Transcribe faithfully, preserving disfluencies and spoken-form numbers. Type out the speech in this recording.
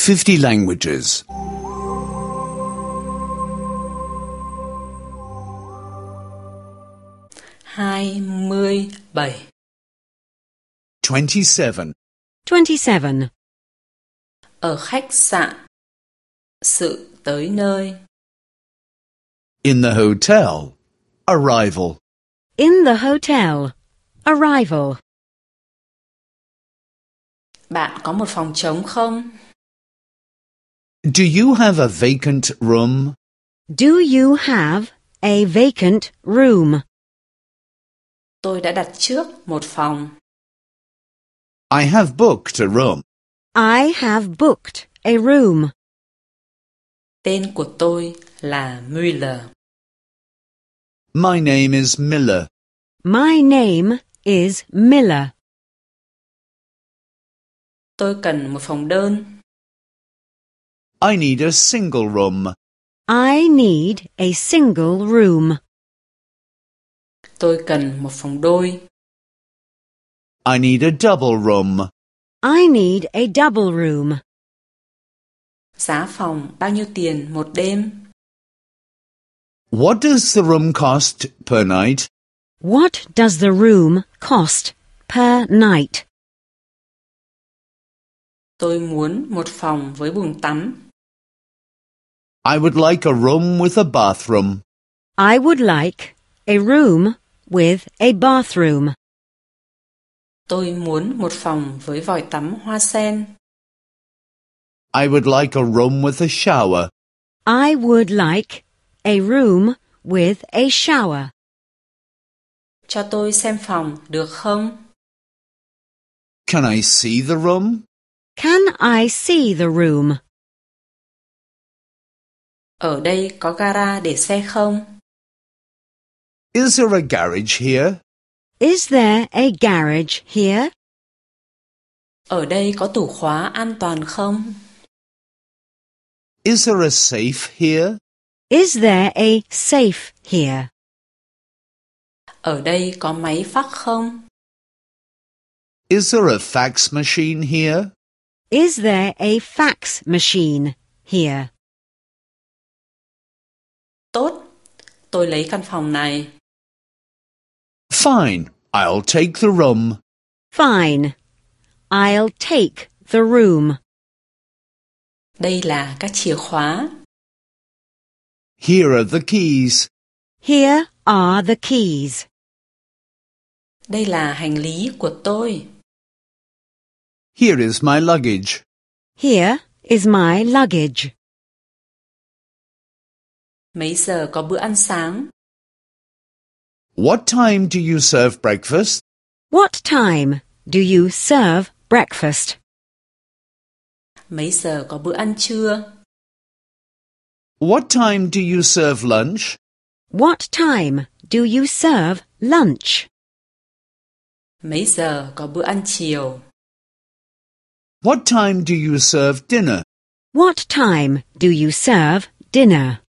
fifty languages. hai mươi bảy. twenty-seven. twenty-seven. Ở khách sạn. Sự tới nơi. In the hotel. Arrival. In the hotel. Arrival. Bạn có một phòng trống không? Do you have a vacant room? Do you have a vacant room? Tôi đã đặt trước một phòng. I have booked a room. I have booked a room. Tên của tôi là Müller. My name is Miller. My name is Miller. Tôi cần một phòng đơn. I need a single room. I need a single room. Tôi cần một phòng đôi. I need a double room. I need a double room. Giá phòng bao nhiêu tiền một đêm? What does the room cost per night? What does the room cost per night? Tôi muốn một phòng với bồn tắm. I would like a room with a bathroom. I would like a room with a bathroom. Tôi muốn một phòng với vòi tắm hoa sen. I would like a room with a shower. I would like a room with a shower. Cho tôi xem phòng được không? Can I see the room? Can I see the room? Ở đây có gara để xe không? Is there a garage here? Is there a garage here? Ở đây có tủ khóa an toàn không? Is there a safe here? Is there a safe here? Ở đây có máy fax không? Is there a fax machine here? Is there a fax machine here? Tốt, tôi lấy căn phòng này. Fine, I'll take the room. Fine. I'll take the room. Đây là các chìa khóa. Here are the keys. Here are the keys. Đây là hành lý của tôi. Here is my luggage. Here is my luggage. Mấy giờ có bữa ăn sáng? What time do you serve breakfast? What time do you serve breakfast? Mấy giờ có bữa ăn trưa? What time do you serve lunch? What time do you serve lunch? Mấy giờ có bữa ăn chiều? What time do you serve dinner? What time do you serve dinner?